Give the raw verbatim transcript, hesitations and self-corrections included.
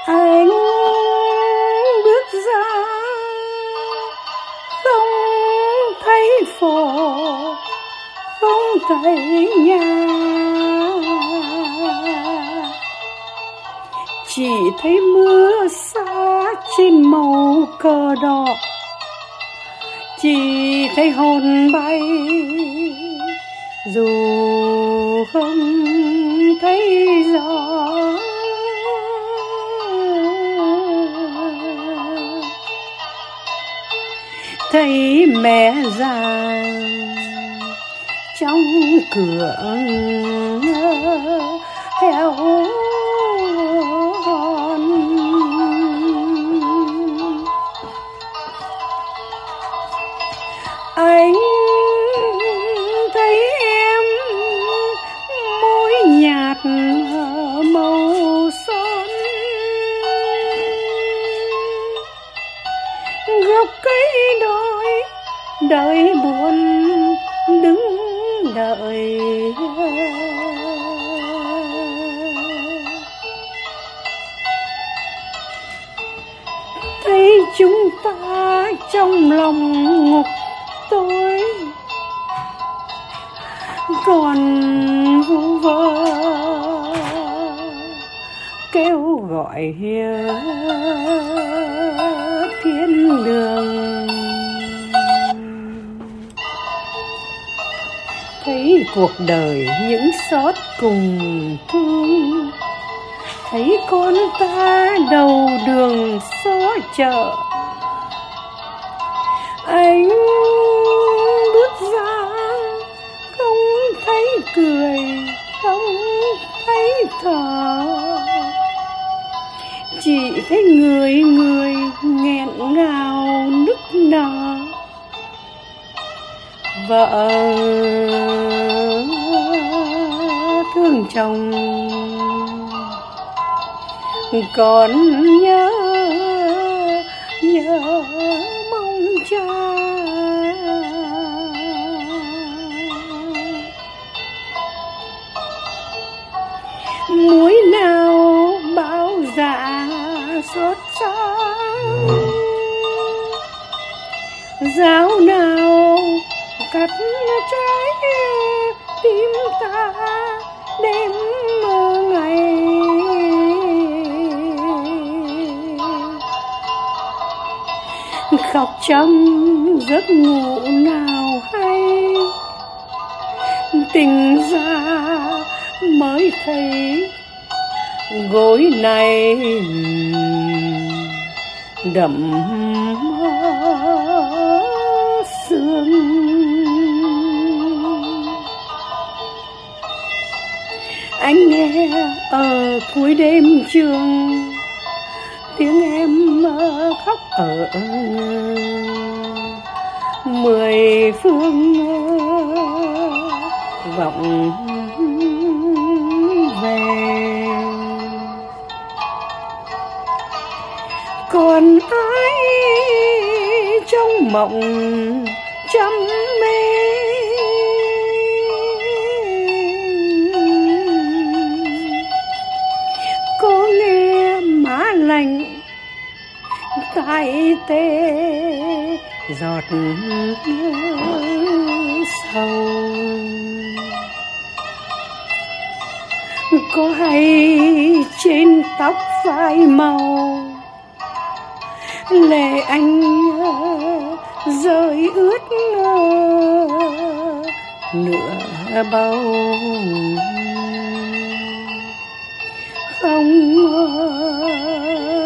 Anh bước ra không thấy phố, không thấy nhà, chỉ thấy mưa xa trên màu cờ đỏ, chỉ thấy hồn bay dù không thấy rõ. Thấy mẹ già trong cửa heo hon, anh thấy em môi nhạt màu son, gốc cây đôi đợi buồn đứng đợi. Thấy chúng ta trong lòng ngục tối, còn vu vơ kêu gọi thiên đường. Thấy cuộc đời những xót cùng thương, thấy con ta đầu đường xó chợ, anh bước ra không thấy cười, không thấy thở, chỉ thấy người người nghẹn ngào nức nở. Vợ thương chồng, con nhớ nhớ mong cha. Muối nào bao dạ xót xa, giáo nào cắt trái tim ta đêm ngày. Khóc trong giấc ngủ nào hay, tỉnh ra mới thấy gối này đậm sương. Anh nghe ở cuối đêm trường tiếng em khóc ở mười phương vọng về. Còn ai trong mộng trăm mê, có nghe má lạnh tai tê giọt sầu, có hay trên tóc phai màu lệ anh rơi ướt nửa bầu. Không